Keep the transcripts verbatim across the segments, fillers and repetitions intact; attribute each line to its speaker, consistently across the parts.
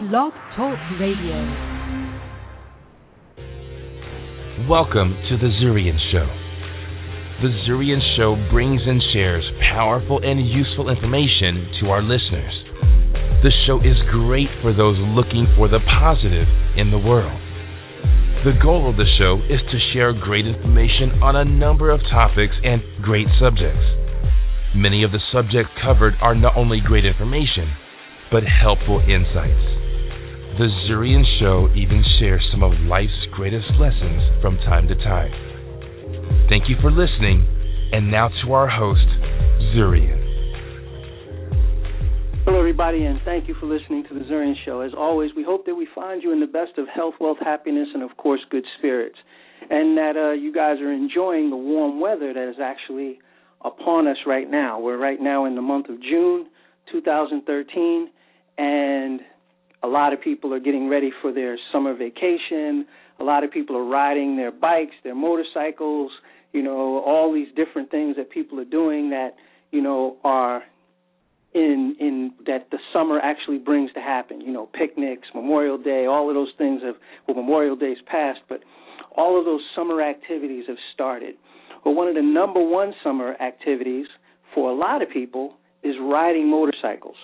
Speaker 1: Blog Talk Radio.
Speaker 2: Welcome to The Zurian Show. The Zurian Show brings and shares powerful and useful information to our listeners. The show is great for those looking for the positive in the world. The goal of the show is to share great information on a number of topics and great subjects. Many of the subjects covered are not only great information, but helpful insights. The Zurian Show even shares some of life's greatest lessons from time to time. Thank you for listening, and now to our host, Zurian.
Speaker 3: Hello, everybody, and thank you for listening to The Zurian Show. As always, we hope that we find you in the best of health, wealth, happiness, and, of course, good spirits, and that uh, you guys are enjoying the warm weather that is actually upon us right now. We're right now in the month of June two thousand thirteen, and a lot of people are getting ready for their summer vacation. A lot of people are riding their bikes, their motorcycles, you know, all these different things that people are doing that, you know, are in in that the summer actually brings to happen. You know, picnics, Memorial Day, all of those things have, well, Memorial Day's passed, but all of those summer activities have started. But one of the number one summer activities for a lot of people is riding motorcycles.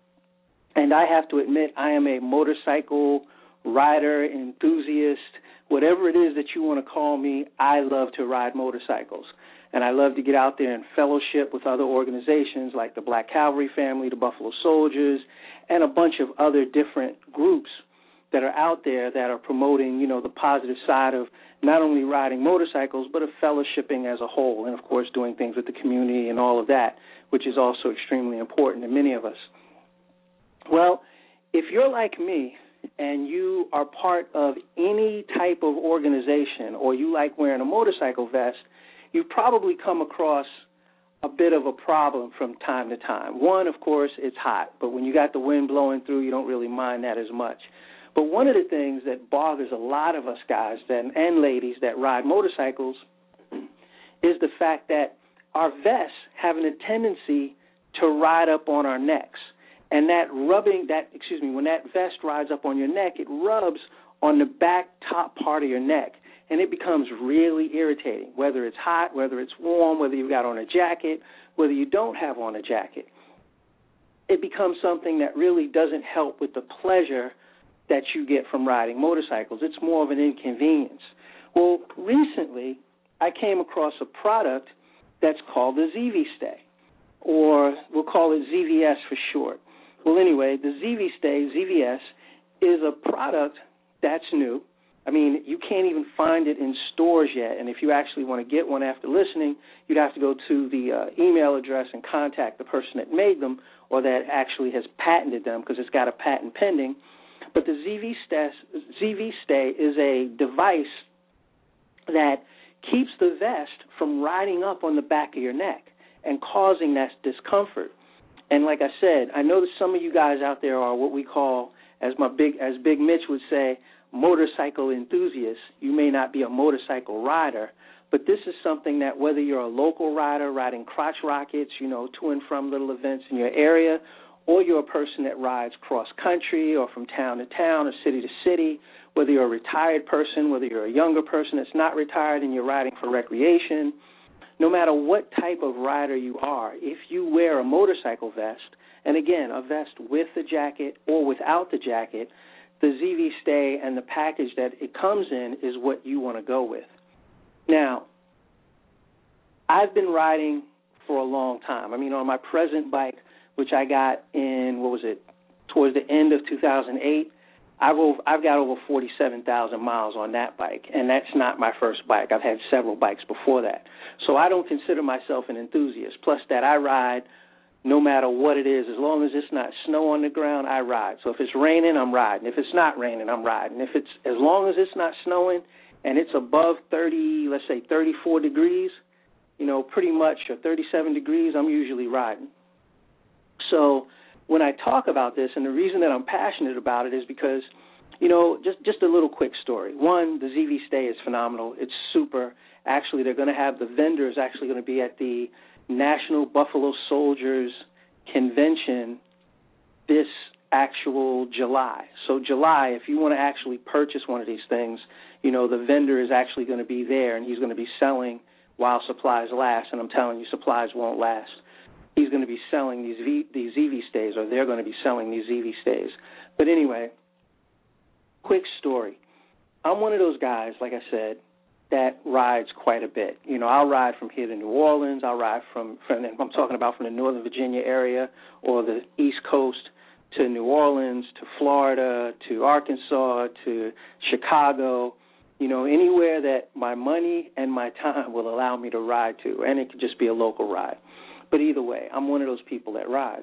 Speaker 3: And I have to admit, I am a motorcycle rider, enthusiast, whatever it is that you want to call me. I love to ride motorcycles. And I love to get out there and fellowship with other organizations like the Black Cavalry Family, the Buffalo Soldiers, and a bunch of other different groups that are out there that are promoting, you know, the positive side of not only riding motorcycles, but of fellowshipping as a whole, and, of course, doing things with the community and all of that, which is also extremely important to many of us. Well, if you're like me and you are part of any type of organization or you like wearing a motorcycle vest, you've probably come across a bit of a problem from time to time. One, of course, it's hot, but when you got the wind blowing through, you don't really mind that as much. But one of the things that bothers a lot of us guys that, and ladies that ride motorcycles is the fact that our vests have a tendency to ride up on our necks. And that rubbing, that excuse me, when that vest rides up on your neck, it rubs on the back top part of your neck, and it becomes really irritating, whether it's hot, whether it's warm, whether you've got on a jacket, whether you don't have on a jacket. It becomes something that really doesn't help with the pleasure that you get from riding motorcycles. It's more of an inconvenience. Well, recently I came across a product that's called the Z V Stay, or we'll call it Z V S for short. Well, anyway, the Z V Stay, Z V S, is a product that's new. I mean, you can't even find it in stores yet, and if you actually want to get one after listening, you'd have to go to the uh, email address and contact the person that made them or that actually has patented them, because it's got a patent pending. But the Z V Stay, Z V Stay is a device that keeps the vest from riding up on the back of your neck and causing that discomfort. And like I said, I know that some of you guys out there are what we call, as my big as Big Mitch would say, motorcycle enthusiasts. You may not be a motorcycle rider, but this is something that whether you're a local rider riding crotch rockets, you know, to and from little events in your area, or you're a person that rides cross-country or from town to town or city to city, whether you're a retired person, whether you're a younger person that's not retired and you're riding for recreation, no matter what type of rider you are, if you wear a motorcycle vest, and again, a vest with the jacket or without the jacket, the Z V Stay and the package that it comes in is what you want to go with. Now, I've been riding for a long time. I mean, on my present bike, which I got in, what was it, towards the end of two thousand eight, I've, over, I've got over forty-seven thousand miles on that bike, and that's not my first bike. I've had several bikes before that. So I don't consider myself an enthusiast, plus that I ride no matter what it is. As long as it's not snow on the ground, I ride. So if it's raining, I'm riding. If it's not raining, I'm riding. If it's as long as it's not snowing and it's above thirty, let's say thirty-four degrees, you know, pretty much, or thirty-seven degrees, I'm usually riding. So when I talk about this, and the reason that I'm passionate about it is because, you know, just, just a little quick story. One, the Z V Stay is phenomenal. It's super. Actually, they're going to have the vendors actually going to be at the National Buffalo Soldiers Convention this actual July. So July, if you want to actually purchase one of these things, you know, the vendor is actually going to be there, and he's going to be selling while supplies last. And I'm telling you, supplies won't last. He's going to be selling these v, these Z V stays, or they're going to be selling these Z V stays. But anyway, quick story. I'm one of those guys, like I said, that rides quite a bit. You know, I'll ride from here to New Orleans. I'll ride from, from I'm talking about from the Northern Virginia area or the East Coast to New Orleans, to Florida, to Arkansas, to Chicago, you know, anywhere that my money and my time will allow me to ride to. And it could just be a local ride. But either way, I'm one of those people that rides.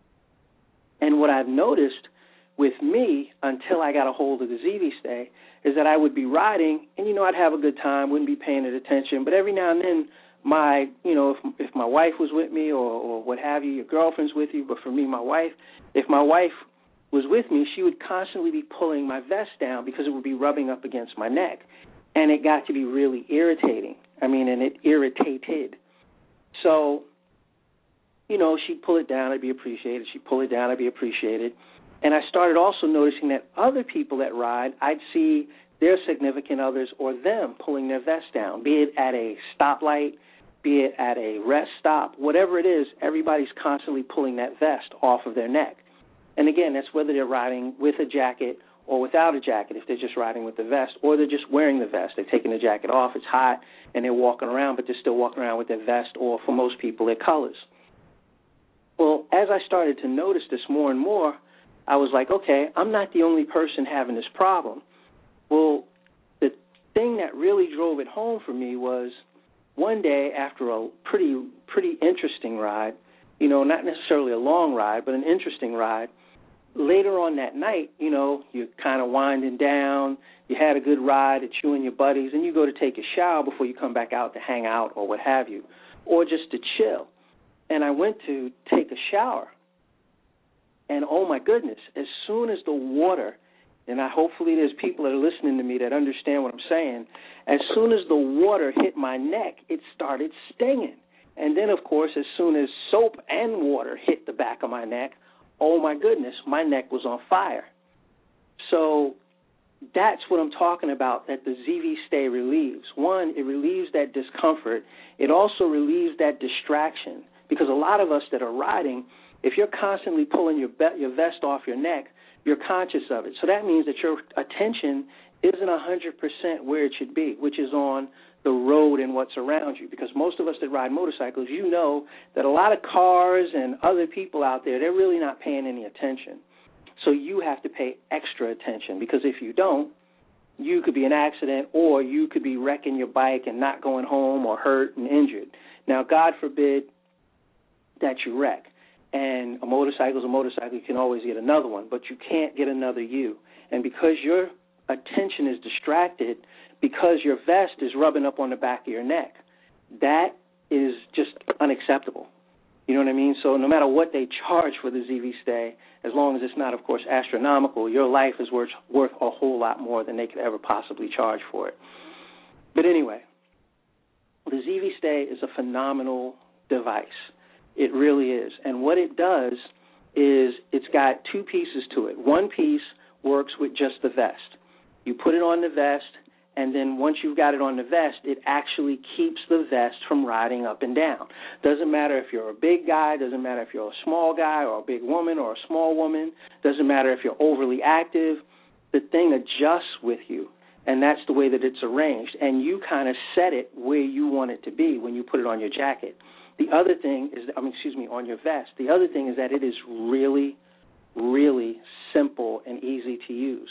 Speaker 3: And what I've noticed with me, until I got a hold of the Z V stay, is that I would be riding, and, you know, I'd have a good time, wouldn't be paying it attention. But every now and then, my, you know, if, if my wife was with me or, or what have you, your girlfriend's with you, but for me, my wife, if my wife was with me, she would constantly be pulling my vest down because it would be rubbing up against my neck. And it got to be really irritating. I mean, and it irritated. So, you know, she'd pull it down, I'd be appreciated. She'd pull it down, I'd be appreciated. And I started also noticing that other people that ride, I'd see their significant others or them pulling their vest down, be it at a stoplight, be it at a rest stop, whatever it is, everybody's constantly pulling that vest off of their neck. And again, that's whether they're riding with a jacket or without a jacket, if they're just riding with the vest, or they're just wearing the vest. They're taking the jacket off, it's hot, and they're walking around, but they're still walking around with their vest, or for most people, their colors. Well, as I started to notice this more and more, I was like, okay, I'm not the only person having this problem. Well, the thing that really drove it home for me was one day after a pretty pretty interesting ride, you know, not necessarily a long ride, but an interesting ride, later on that night, you know, you're kind of winding down, you had a good ride, it's you and your buddies, and you go to take a shower before you come back out to hang out or what have you, or just to chill. And I went to take a shower. And, oh, my goodness, as soon as the water, and I, hopefully there's people that are listening to me that understand what I'm saying, as soon as the water hit my neck, it started stinging. And then, of course, as soon as soap and water hit the back of my neck, oh, my goodness, my neck was on fire. So that's what I'm talking about, that the Z V stay relieves. One, it relieves that discomfort. It also relieves that distraction, because a lot of us that are riding, if you're constantly pulling your be- your vest off your neck, you're conscious of it. So that means that your attention isn't one hundred percent where it should be, which is on the road and what's around you. Because most of us that ride motorcycles, you know that a lot of cars and other people out there, they're really not paying any attention. So you have to pay extra attention, because if you don't, you could be in an accident, or you could be wrecking your bike and not going home, or hurt and injured. Now, God forbid that you wreck. And a motorcycle is a motorcycle. You can always get another one, but you can't get another you. And because your attention is distracted, because your vest is rubbing up on the back of your neck, that is just unacceptable. You know what I mean? So no matter what they charge for the Z V stay, as long as it's not, of course, astronomical, your life is worth, worth a whole lot more than they could ever possibly charge for it. But anyway, the Z V stay is a phenomenal device. It really is. And what it does is it's got two pieces to it. One piece works with just the vest. You put it on the vest, and then once you've got it on the vest, it actually keeps the vest from riding up and down. Doesn't matter if you're a big guy, doesn't matter if you're a small guy or a big woman or a small woman, doesn't matter if you're overly active, the thing adjusts with you, and that's the way that it's arranged. And you kind of set it where you want it to be when you put it on your jacket. The other thing is, I mean, excuse me, on your vest. The other thing is that it is really, really simple and easy to use.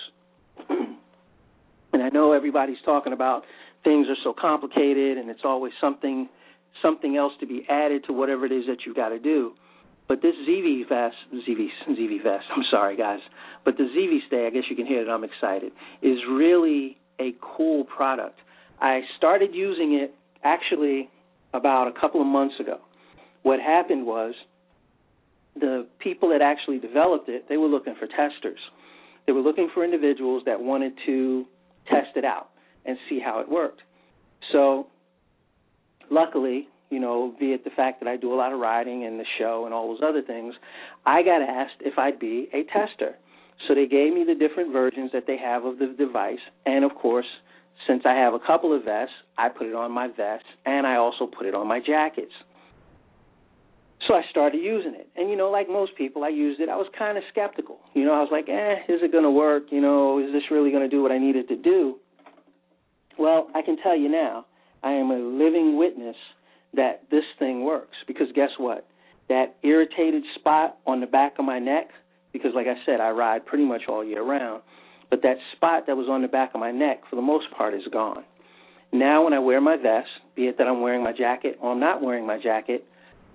Speaker 3: And I know everybody's talking about things are so complicated and it's always something something else to be added to whatever it is that you've got to do. But this Z V vest, Z V, Z V vest, I'm sorry, guys, but the Z V stay, I guess you can hear that I'm excited, is really a cool product. I started using it actually about a couple of months ago. What happened was the people that actually developed it, they were looking for testers. They were looking for individuals that wanted to test it out and see how it worked. So luckily, you know, be it the fact that I do a lot of riding and the show and all those other things, I got asked if I'd be a tester. So they gave me the different versions that they have of the device, and, of course, since I have a couple of vests, I put it on my vest, and I also put it on my jackets. So I started using it. And, you know, like most people, I used it. I was kind of skeptical. You know, I was like, eh, is it going to work? You know, is this really going to do what I need it to do? Well, I can tell you now, I am a living witness that this thing works. Because guess what? That irritated spot on the back of my neck, because like I said, I ride pretty much all year round, but that spot that was on the back of my neck, for the most part, is gone. Now when I wear my vest, be it that I'm wearing my jacket or I'm not wearing my jacket,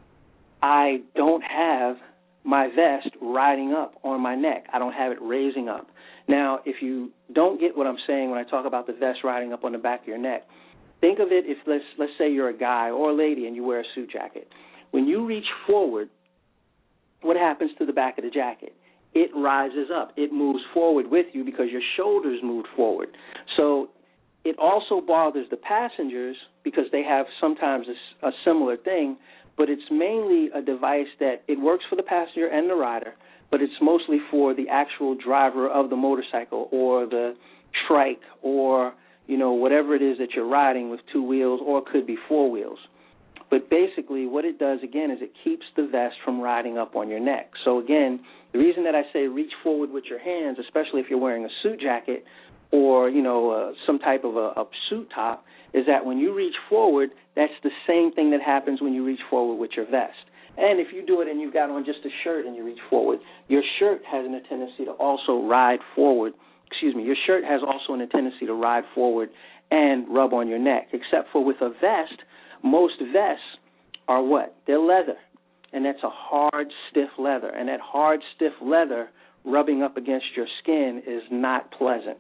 Speaker 3: I don't have my vest riding up on my neck. I don't have it raising up. Now, if you don't get what I'm saying when I talk about the vest riding up on the back of your neck, think of it if, let's, let's say you're a guy or a lady and you wear a suit jacket. When you reach forward, what happens to the back of the jacket? It rises up. It moves forward with you because your shoulders moved forward. So it also bothers the passengers because they have sometimes a, a similar thing, but it's mainly a device that it works for the passenger and the rider, but it's mostly for the actual driver of the motorcycle or the trike or, you know, whatever it is that you're riding with two wheels, or it could be four wheels. But basically what it does, again, is it keeps the vest from riding up on your neck. So, again, the reason that I say reach forward with your hands, especially if you're wearing a suit jacket or, you know, uh, some type of a, a suit top, is that when you reach forward, that's the same thing that happens when you reach forward with your vest. And if you do it and you've got on just a shirt and you reach forward, your shirt has a tendency to also ride forward. Excuse me, your shirt has also a tendency to ride forward and rub on your neck, except for with a vest, most vests are what? They're leather, and that's a hard, stiff leather. And that hard, stiff leather rubbing up against your skin is not pleasant.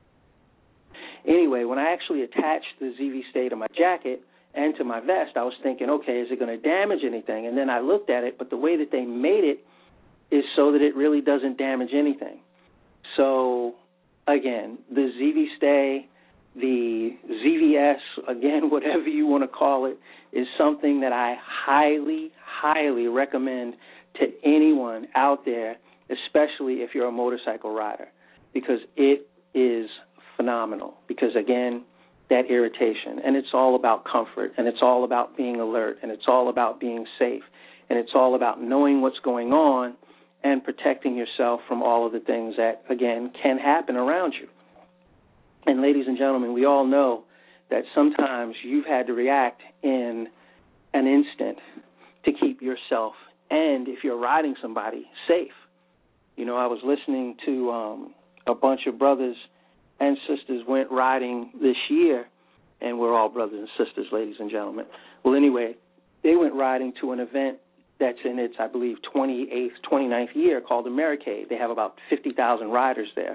Speaker 3: Anyway, when I actually attached the Z V Stay to my jacket and to my vest, I was thinking, okay, is it going to damage anything? And then I looked at it, but the way that they made it is so that it really doesn't damage anything. So, again, the Z V Stay, the Z V S, again, whatever you want to call it, is something that I highly, highly recommend to anyone out there, especially if you're a motorcycle rider, because it is phenomenal. Because, again, that irritation, and it's all about comfort, and it's all about being alert, and it's all about being safe, and it's all about knowing what's going on and protecting yourself from all of the things that, again, can happen around you. And ladies and gentlemen, we all know that sometimes you've had to react in an instant to keep yourself and, if you're riding somebody, safe. You know, I was listening to um, a bunch of brothers and sisters went riding this year, and we're all brothers and sisters, ladies and gentlemen. Well, anyway, they went riding to an event that's in its, I believe, twenty-eighth, twenty-ninth year called Americade. They have about fifty thousand riders there.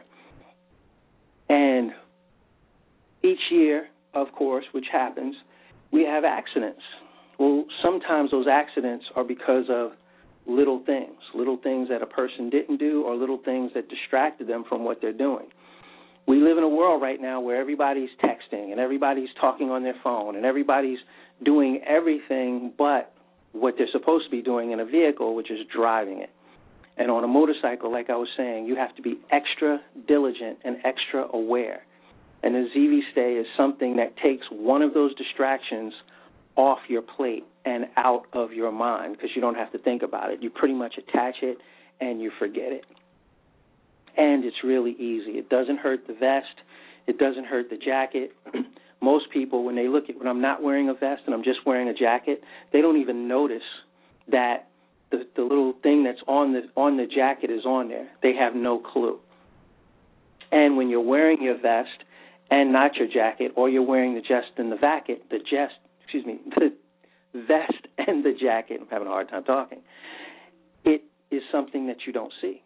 Speaker 3: And each year, of course, which happens, we have accidents. Well, sometimes those accidents are because of little things, little things that a person didn't do or little things that distracted them from what they're doing. We live in a world right now where everybody's texting and everybody's talking on their phone and everybody's doing everything but what they're supposed to be doing in a vehicle, which is driving it. And on a motorcycle, like I was saying, you have to be extra diligent and extra aware. And the Z V Stay is something that takes one of those distractions off your plate and out of your mind because you don't have to think about it. You pretty much attach it and you forget it. And it's really easy. It doesn't hurt the vest. It doesn't hurt the jacket. Most people, when they look at when I'm not wearing a vest and I'm just wearing a jacket, they don't even notice that the, the little thing that's on the on the jacket is on there. They have no clue. And when you're wearing your vest and not your jacket, or you're wearing the vest and the jacket, the just, excuse me, the vest and the jacket, I'm having a hard time talking, it is something that you don't see.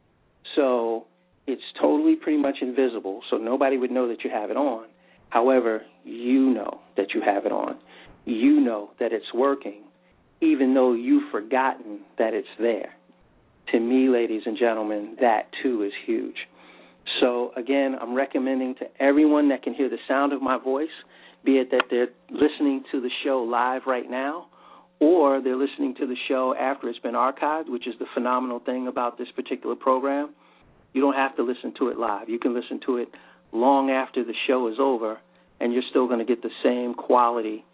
Speaker 3: So it's totally pretty much invisible, so nobody would know that you have it on. However, you know that you have it on. You know that it's working, even though you've forgotten that it's there. To me, ladies and gentlemen, that too is huge. So, again, I'm recommending to everyone that can hear the sound of my voice, be it that they're listening to the show live right now or they're listening to the show after it's been archived, which is the phenomenal thing about this particular program. You don't have to listen to it live. You can listen to it long after the show is over, and you're still going to get the same quality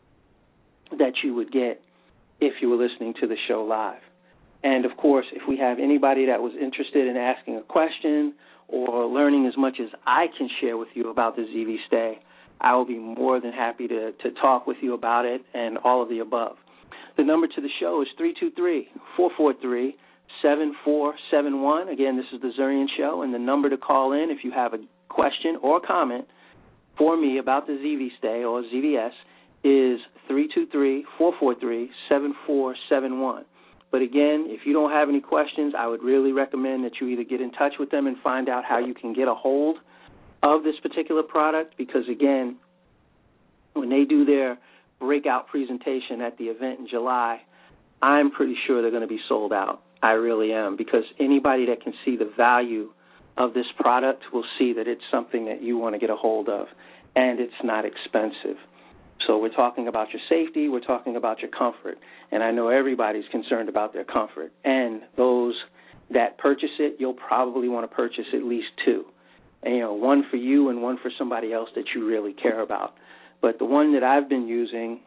Speaker 3: that you would get if you were listening to the show live. And, of course, if we have anybody that was interested in asking a question or learning as much as I can share with you about the Z V Stay, I will be more than happy to, to talk with you about it and all of the above. The number to the show is three two three, four four three, seven four seven one. Again, this is the Zurian Show, and the number to call in if you have a question or comment for me about the Z V Stay or Z V S is three two three, four four three, seven four seven one. But again, if you don't have any questions, I would really recommend that you either get in touch with them and find out how you can get a hold of this particular product, because, again, when they do their breakout presentation at the event in July, I'm pretty sure they're going to be sold out. I really am, because anybody that can see the value of this product will see that it's something that you want to get a hold of, and it's not expensive. So we're talking about your safety, we're talking about your comfort, and I know everybody's concerned about their comfort. And those that purchase it, you'll probably want to purchase at least two, and, you know, one for you and one for somebody else that you really care about. But the one that I've been using,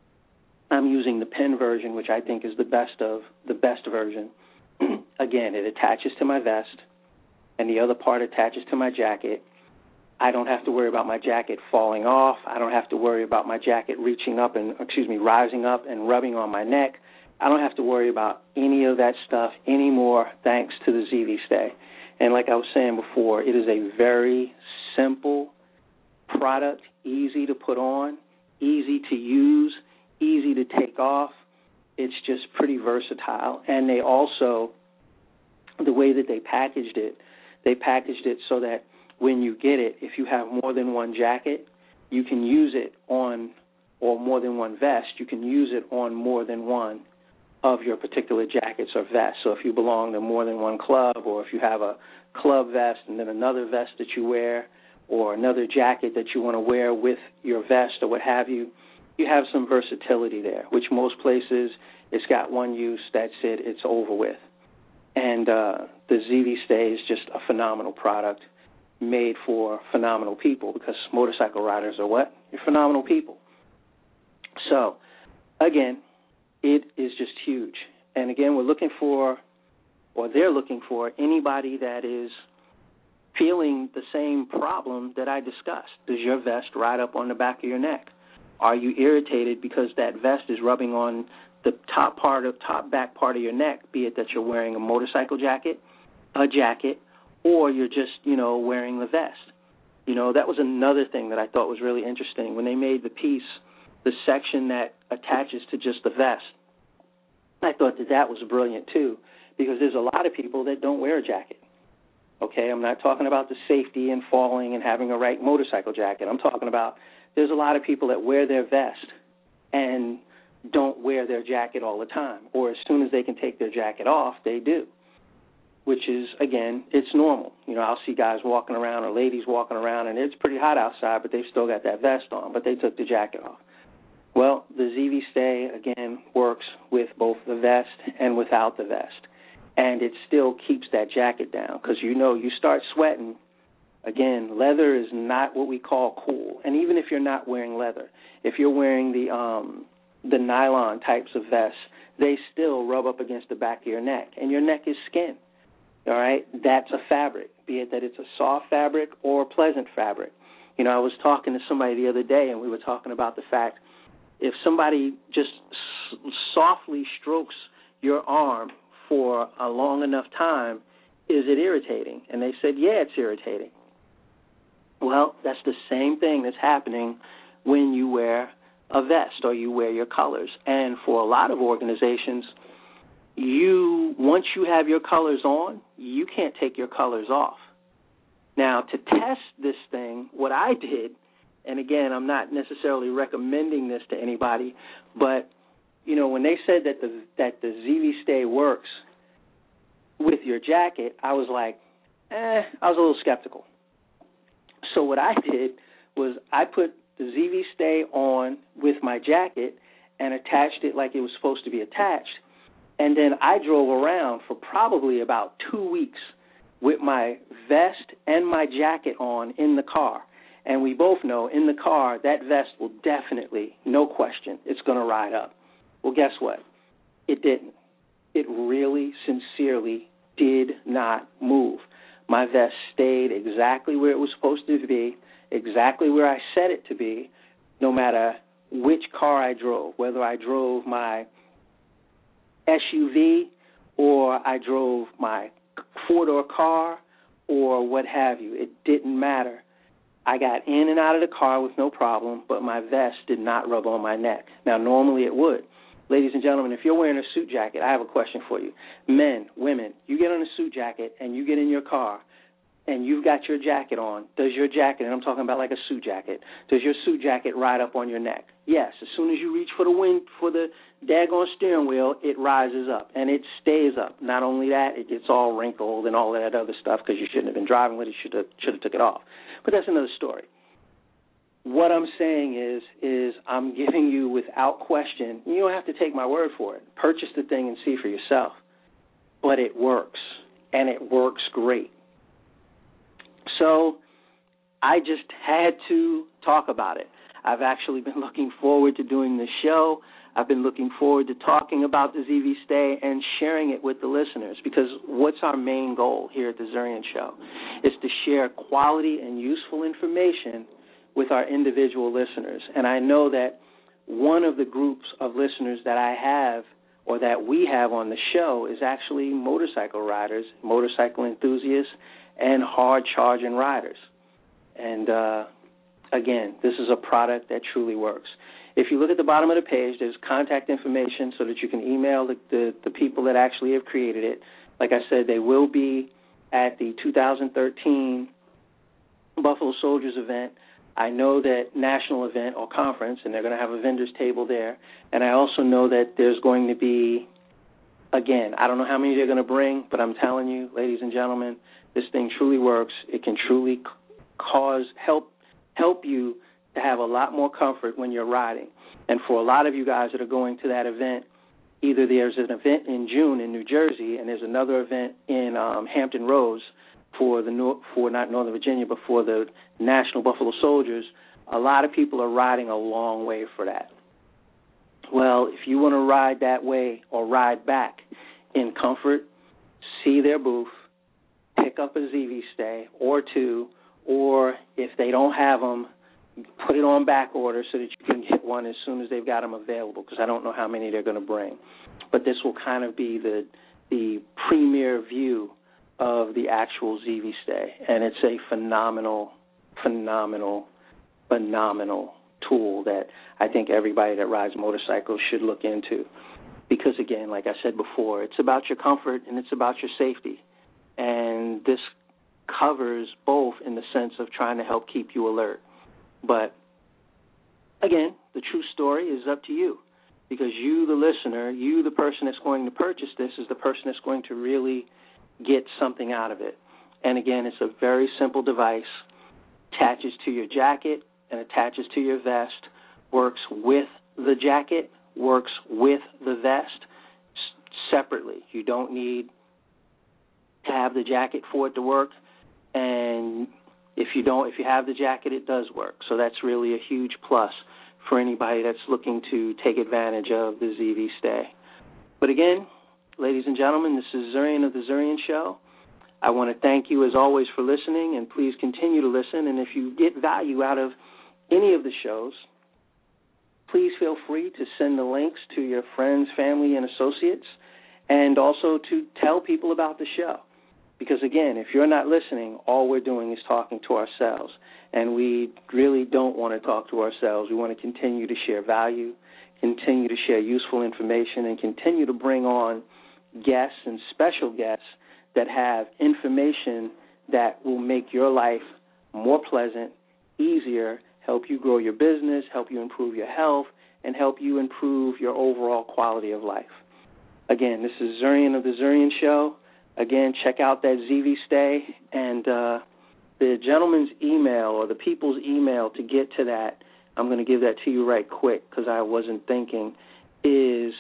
Speaker 3: I'm using the pen version, which I think is the best of the best version. Again, it attaches to my vest, and the other part attaches to my jacket. I don't have to worry about my jacket falling off. I don't have to worry about my jacket reaching up and, excuse me, rising up and rubbing on my neck. I don't have to worry about any of that stuff anymore thanks to the Z V Stay. And like I was saying before, it is a very simple product, easy to put on, easy to use, easy to take off. It's just pretty versatile. And they also, the way that they packaged it, they packaged it so that when you get it, if you have more than one jacket, you can use it on, or more than one vest, you can use it on more than one of your particular jackets or vests. So if you belong to more than one club, or if you have a club vest and then another vest that you wear, or another jacket that you want to wear with your vest or what have you, you have some versatility there, which most places it's got one use, that's it, it's over with. And uh, the Z V Stay is just a phenomenal product made for phenomenal people, because motorcycle riders are what? You're phenomenal people. So, again, it is just huge. And, again, we're looking for, or they're looking for, anybody that is feeling the same problem that I discussed. Does your vest ride up on the back of your neck? Are you irritated because that vest is rubbing on the top part of top back part of your neck, be it that you're wearing a motorcycle jacket, a jacket, or you're just, you know, wearing the vest? You know, that was another thing that I thought was really interesting. When they made the piece, the section that attaches to just the vest, I thought that that was brilliant too, because there's a lot of people that don't wear a jacket. Okay, I'm not talking about the safety and falling and having a right motorcycle jacket. I'm talking about there's a lot of people that wear their vest and don't wear their jacket all the time, or as soon as they can take their jacket off, they do, which is, again, it's normal. You know, I'll see guys walking around or ladies walking around, and it's pretty hot outside, but they've still got that vest on, but they took the jacket off. Well, the Z V Stay, again, works with both the vest and without the vest, and it still keeps that jacket down, because, you know, you start sweating. Again, leather is not what we call cool, and even if you're not wearing leather, if you're wearing the um, the nylon types of vests, they still rub up against the back of your neck, and your neck is skin. All right, that's a fabric, be it that it's a soft fabric or a pleasant fabric. You know, I was talking to somebody the other day, and we were talking about the fact if somebody just s- softly strokes your arm for a long enough time, is it irritating? And they said, yeah, it's irritating. Well, that's the same thing that's happening when you wear a vest or you wear your colors. And for a lot of organizations, you once you have your colors on, you can't take your colors off. Now, to test this thing, what I did, and again, I'm not necessarily recommending this to anybody, but, you know, when they said that the that the Z V Stay works with your jacket, I was like, eh, I was a little skeptical. So what I did was I put the Z V Stay on with my jacket, and attached it like it was supposed to be attached. And then I drove around for probably about two weeks with my vest and my jacket on in the car. And we both know in the car that vest will definitely, no question, it's going to ride up. Well, guess what? It didn't. It really, sincerely did not move. My vest stayed exactly where it was supposed to be, exactly where I set it to be, no matter which car I drove, whether I drove my S U V or I drove my four-door car or what have you. It didn't matter. I got in and out of the car with no problem, but my vest did not rub on my neck. Now, normally it would. Ladies and gentlemen, if you're wearing a suit jacket, I have a question for you. Men, women, you get on a suit jacket and you get in your car and you've got your jacket on. Does your jacket, and I'm talking about like a suit jacket, does your suit jacket ride up on your neck? Yes. As soon as you reach for the wind, for the daggone steering wheel, it rises up and it stays up. Not only that, it gets all wrinkled and all that other stuff because you shouldn't have been driving with it. You should have, should have took it off. But that's another story. What I'm saying is, is I'm giving you without question, you don't have to take my word for it. Purchase the thing and see for yourself. But it works, and it works great. So I just had to talk about it. I've actually been looking forward to doing this show. I've been looking forward to talking about the Z V Stay and sharing it with the listeners, because what's our main goal here at the Zurian Show is to share quality and useful information with our individual listeners. And I know that one of the groups of listeners that I have or that we have on the show is actually motorcycle riders, motorcycle enthusiasts, and hard-charging riders. And, uh, again, this is a product that truly works. If you look at the bottom of the page, there's contact information so that you can email the, the, the people that actually have created it. Like I said, they will be at the two thousand thirteen Buffalo Soldiers event. I know that national event or conference, and they're going to have a vendor's table there. And I also know that there's going to be, again, I don't know how many they're going to bring, but I'm telling you, ladies and gentlemen, this thing truly works. It can truly cause, help, help you to have a lot more comfort when you're riding. And for a lot of you guys that are going to that event, either there's an event in June in New Jersey and there's another event in um, Hampton Roads, for the for not Northern Virginia, but for the National Buffalo Soldiers, a lot of people are riding a long way for that. Well, if you want to ride that way or ride back in comfort, see their booth, pick up a Z V Stay or two, or if they don't have them, put it on back order so that you can get one as soon as they've got them available, because I don't know how many they're going to bring. But this will kind of be the the premier view of the actual Z V Stay, and it's a phenomenal, phenomenal, phenomenal tool that I think everybody that rides motorcycles should look into, because, again, like I said before, it's about your comfort and it's about your safety, and this covers both in the sense of trying to help keep you alert. But, again, the true story is up to you, because you, the listener, you, the person that's going to purchase this, is the person that's going to really get something out of it. And again, it's a very simple device, attaches to your jacket and attaches to your vest, works with the jacket, works with the vest separately. You don't need to have the jacket for it to work, and if you don't, if you have the jacket, it does work. So that's really a huge plus for anybody that's looking to take advantage of the Z V Stay. But again, ladies and gentlemen, this is Zurian of the Zurian Show. I want to thank you, as always, for listening, and please continue to listen. And if you get value out of any of the shows, please feel free to send the links to your friends, family, and associates, and also to tell people about the show. Because, again, if you're not listening, all we're doing is talking to ourselves, and we really don't want to talk to ourselves. We want to continue to share value, continue to share useful information, and continue to bring on guests and special guests that have information that will make your life more pleasant, easier, help you grow your business, help you improve your health, and help you improve your overall quality of life. Again, this is Zurian of the Zurian Show. Again, check out that Z V Stay, and uh, the gentleman's email or the people's email to get to that I'm going to give that to you right quick because I wasn't thinking, is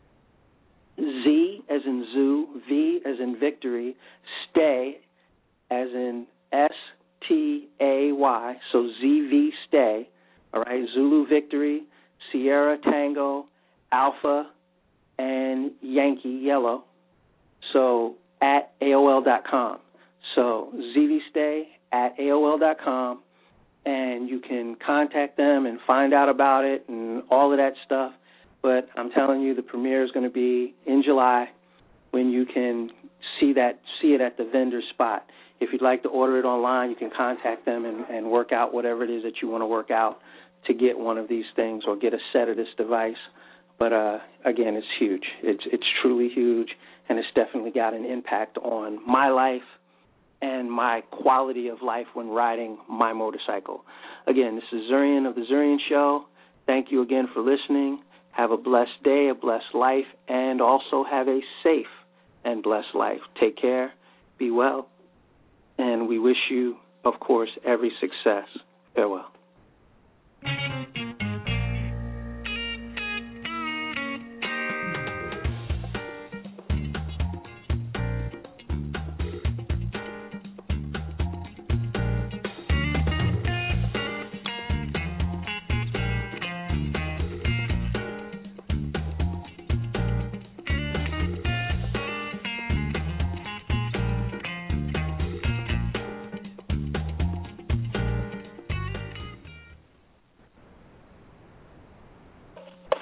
Speaker 3: Z as in zoo, V as in victory, stay as in S T A Y, so Z V stay, all right, Zulu victory, Sierra Tango, Alpha, and Yankee yellow, so at A O L dot com. So Z V stay at A O L dot com, and you can contact them and find out about it and all of that stuff. But I'm telling you, the premiere is going to be in July when you can see that, see it at the vendor spot. If you'd like to order it online, you can contact them and, and work out whatever it is that you want to work out to get one of these things or get a set of this device. But, uh, again, it's huge. It's, it's truly huge, and it's definitely got an impact on my life and my quality of life when riding my motorcycle. Again, this is Zurian of The Zurian Show. Thank you again for listening. Have a blessed day, a blessed life, and also have a safe and blessed life. Take care, be well, and we wish you, of course, every success. Farewell.